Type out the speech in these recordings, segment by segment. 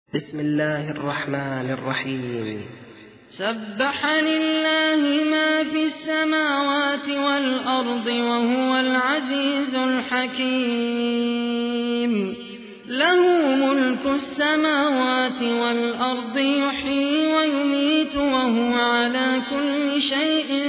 بسم الله الرحمن الرحيم. سبح لله ما في السماوات والأرض وهو العزيز الحكيم. له ملك السماوات والأرض يحيي ويميت وهو على كل شيء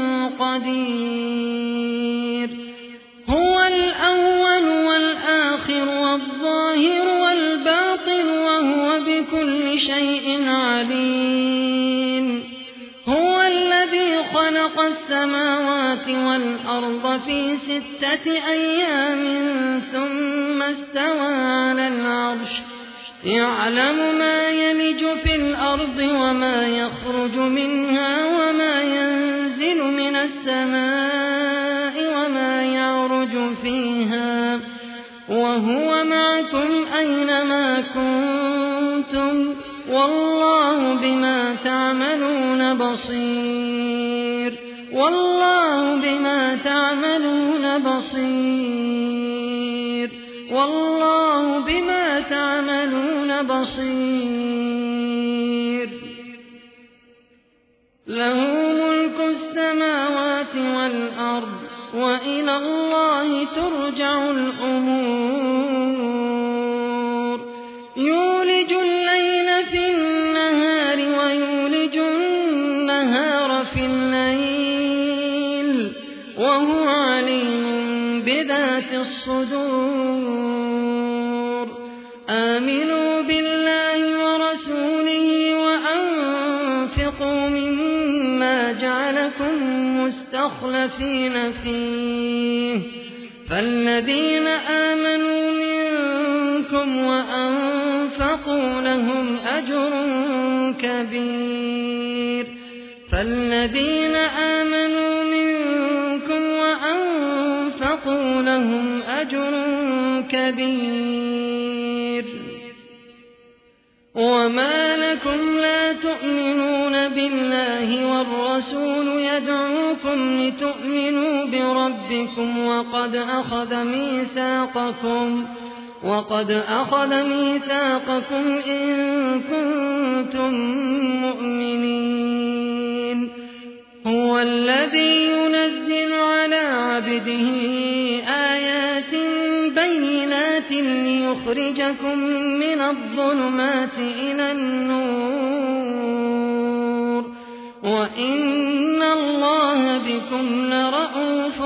قدير. هو الأول والآخر والظاهر والباطن وهو بكل شيء عليم. هو الذي خلق السماوات والأرض في 6 أيام ثم استوى على العرش يعلم ما يلج في الأرض وما يخرج منها وما ينزل من السماء وما يعرج فيها وهو معكم أينما كنتم والله بما تعملون بصير. والله بما تعملون بصير. والله بما تعملون بصير. له ملك السماوات والأرض وإلى الله ترجع الأمور. يولج الليل في النهار ويولج النهار في الليل وهو عليم بذات الصدور. آمنوا بالله ورسوله وأنفقوا مما جعلكم مستخلفين فيه فالذين آمنوا منكم وأنفقوا لهم أجر كبير. فالذين آمنوا منكم وأنفقوا لهم أجر كبير. وما لكم لا تؤمنون بالله والرسول يدعوكم لتؤمنوا بربكم وقد أخذ ميثاقكم إن كنتم مؤمنين. هو الذي ينزل على عبده آيات بينات ليخرجكم من الظلمات إلى النور وإن الله بكم لرءوف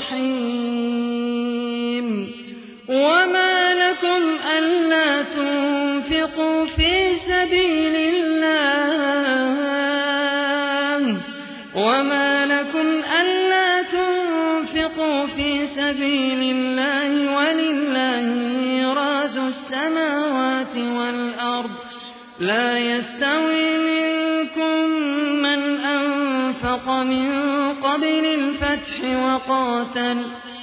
رحيم. وما لكم ألا تنفقوا في سبيل الله ولله ميراث السماوات والأرض. لا يستوي منكم من أنفق من قبل الفتح وقاتل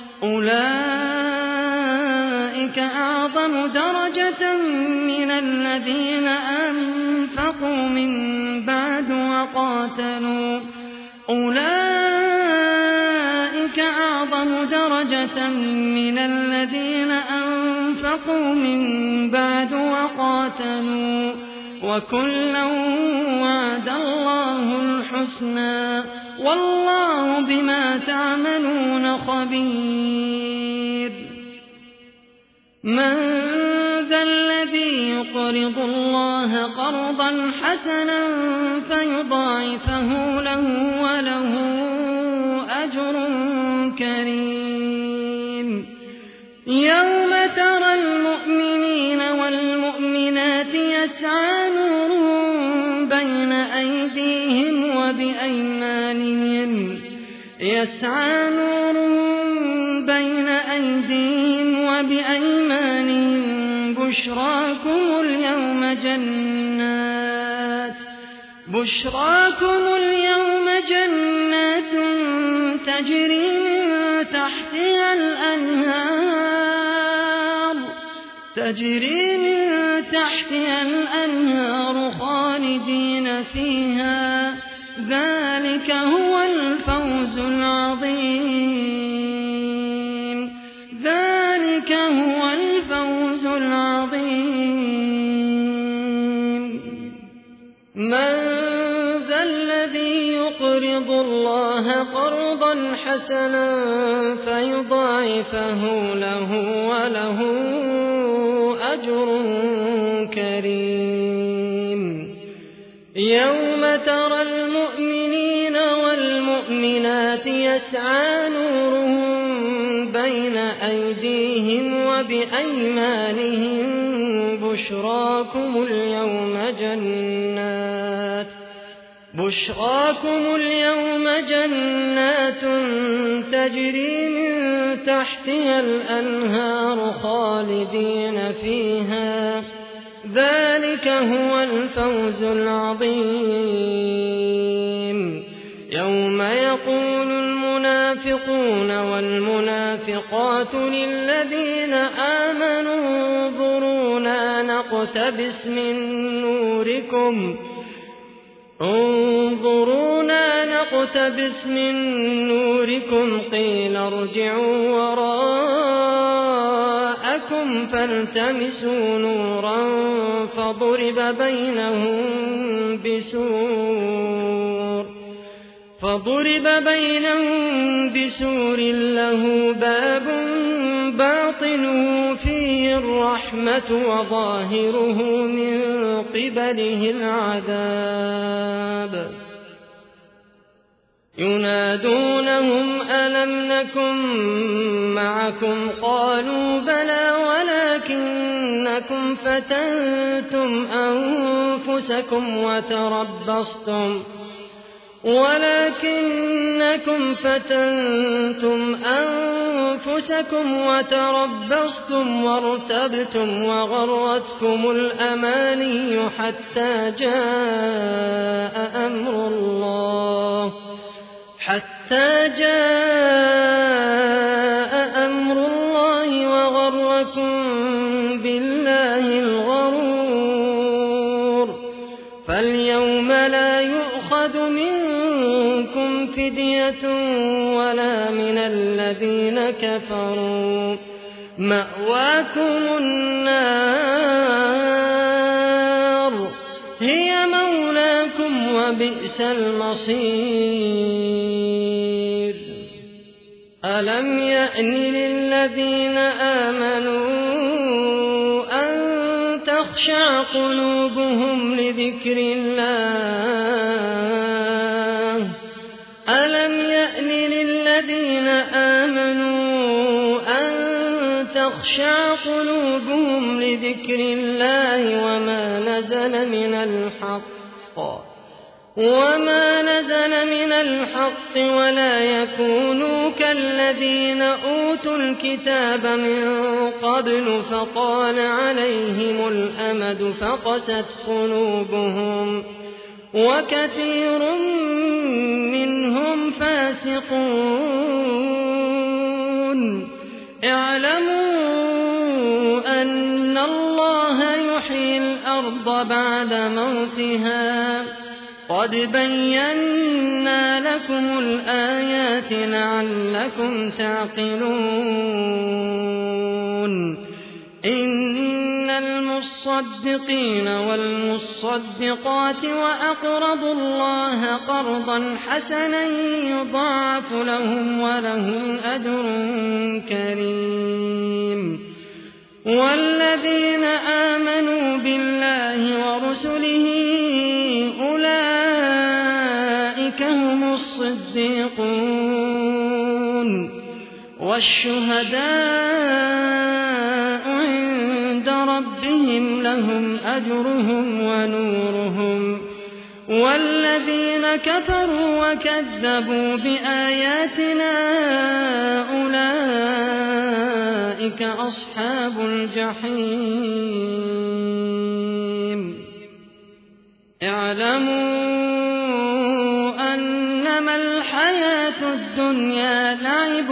أولئك أعظم درجة من الذين أنفقوا من بعد وقاتلوا أولئك أعظم درجة من الذين أنفقوا من بعد وقاتلوا وكلا وعد الله الحسنى والله بما تعملون خبير. من ذا الذي يقرض الله قرضا حسنا فيضاعفه له وله أجر كريم. يوم ترى المؤمنين والمؤمنات يسعى نورهم بين أيديهم وبأيمانهم بشراكم اليوم جنات تجري من تحتها الأنهار خالدين فيها. ذلك هو الفوز العظيم. ذلك هو الفوز العظيم. من ذا الذي يقرض الله قرضا حسنا فيضاعفه له وله أجر كريم يوم ترى المؤمنين والمؤمنات يسعى نورهم بين أيديهم وبأيمانهم بشراكم اليوم جنات تجري من تحتها الأنهار خالدين فيها ذلك هو الفوز العظيم يوم يقول المنافقون والمنافقات للذين آمنوا انظرونا نقتبس من نوركم قيل ارجعوا وراءكم فالتمسوا نورا فضرب بينهم بسور له باب باطنه فيه الرحمة وظاهره من قبله العذاب ينادونهم ألم نكن معكم قالوا بلى ولكنكم فتنتم أنفسكم وتربصتم وارتبتم وغرتكم الأماني حتى جاء أمر الله وغركم بالله الغرور فاليوم لا يؤخذ منكم فدية ولا من الذين كفروا مأواكم النار هي مولاكم وبئس المصير ألم يأن للذين آمنوا أن تخشع قلوبهم لذكر الله وما نزل من الحق ولا يكونوا كالذين أوتوا الكتاب من قبل فطال عليهم الأمد فقست قلوبهم وكثير منهم فاسقون اعلموا أن الله يحيي الأرض بعد موتها قد بينا لكم الآيات لعلكم تعقلون إن المصدقين والمصدقات وأقرضوا الله قرضا حسنا يضاعف لهم ولهم أجر كريم والذين آمنوا بالله ورسله أولئك هم الصديقون والشهداء عند ربهم لهم أجرهم ونورهم والذين كفروا وكذبوا بآياتنا أولئك أصحاب الجحيم اعلموا أنما الحياة الدنيا لعب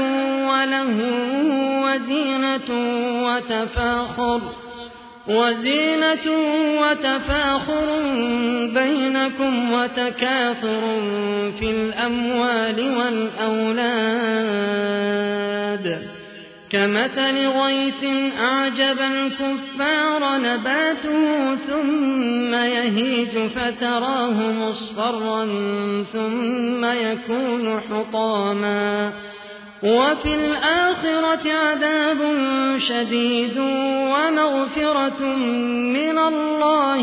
وزينة وتفاخر بينكم وتكاثر في الأموال والأولاد كمثل غيث أعجب الكفار نباته ثم يهيج فتراه مصفرا ثم يكون حطاما وفي الآخرة عذاب شديد ومغفرة من الله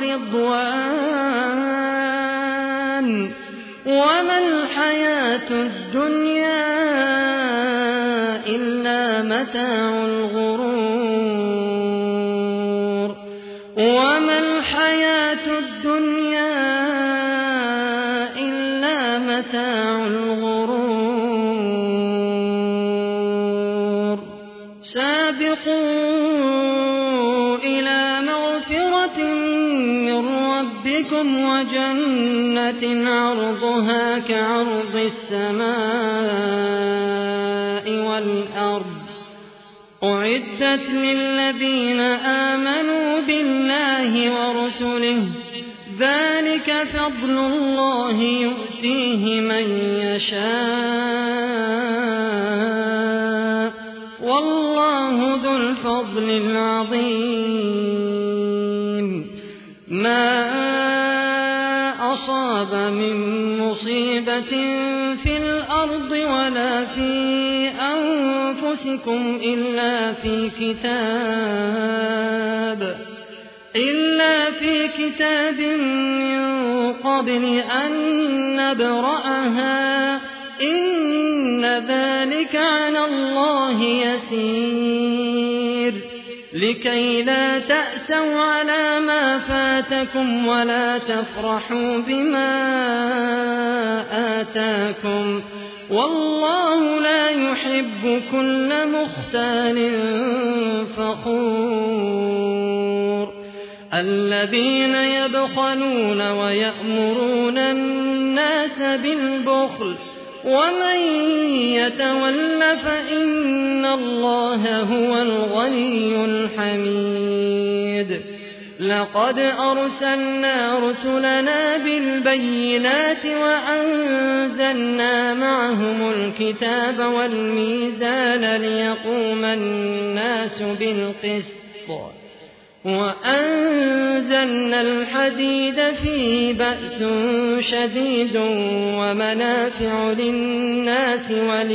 ورضوان وما الحياة الدنيا إلا متاع الغرور وما الحياة الدنيا إلا متاع الغرور سابقوا إلى مغفرة من ربكم وجنة عرضها كعرض السماء والأرض أعدت للذين آمنوا بالله ورسله ذلك فضل الله يؤتيه من يشاء والله ذو الفضل العظيم ما أصاب من مصيبة في الأرض ولا في أنفسكم إلا في كتاب من قبل أن نبرأها إن ذلك على الله يسير لكي لا تأسوا على ما فاتكم ولا تفرحوا بما آتاكم والله لا يحب كل مختال فخور الذين يبخلون ويأمرون الناس بالبخل ومن يتول فإن الله هو الغني الحميد لقد أرسلنا رسلنا بالبينات وأنزلنا معهم الكتاب والميزان ليقوم الناس بالقسط وأنزلنا الحديد فيه بأس شديد ومنافع للناس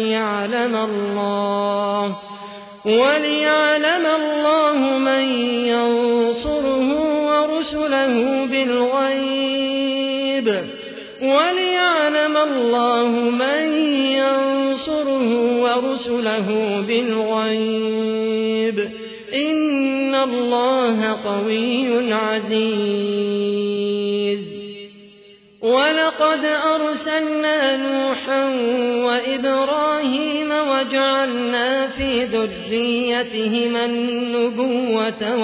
وليعلم الله من ينصره ورسله بالغيب إن الله قوي عزيز ولقد أرسلنا نوحا وإبراهيم وجعلنا في ذريتهما النبوة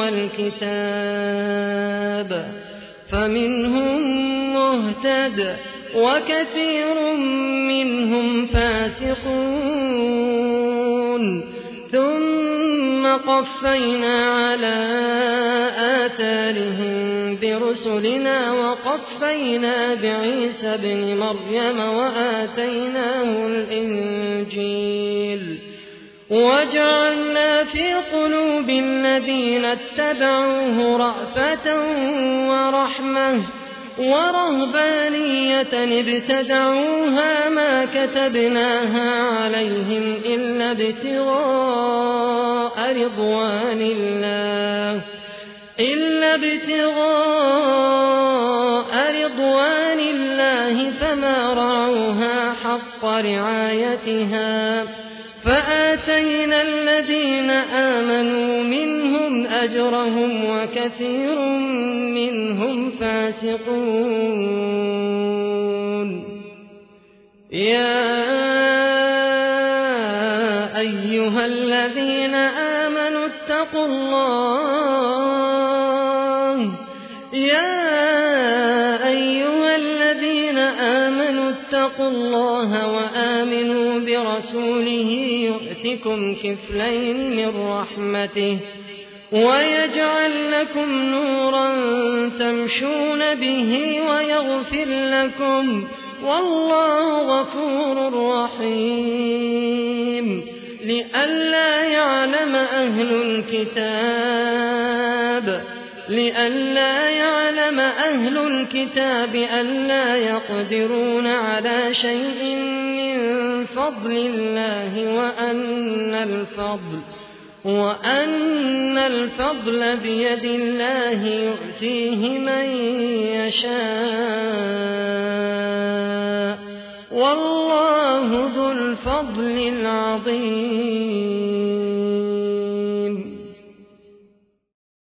والكتاب فمنهم مهتد وكثير منهم فاسقون ثم قفينا على آثارهم برسلنا وقفينا بعيسى ابن مريم وآتيناه الإنجيل وجعلنا في قلوب الذين اتبعوه رأفة ورحمة ورهبانية ابتدعوها ما كتبناها عليهم إلا ابتغاء رضوان الله فما رعوها حق رعايتها فآتينا الذين آمنوا منهم أجرهم وكثير منهم فاسقون يا أيها الذين آمنوا اتقوا الله وآمنوا برسوله يؤتكم كفلين من رحمته ويجعل لكم نورا تمشون به ويغفر لكم والله غفور رحيم لئلا يعلم أهل الكتاب ألا يقدرون على شيء من فضل الله وأن الفضل بيد الله يؤتيه من يشاء والله ذو الفضل العظيم.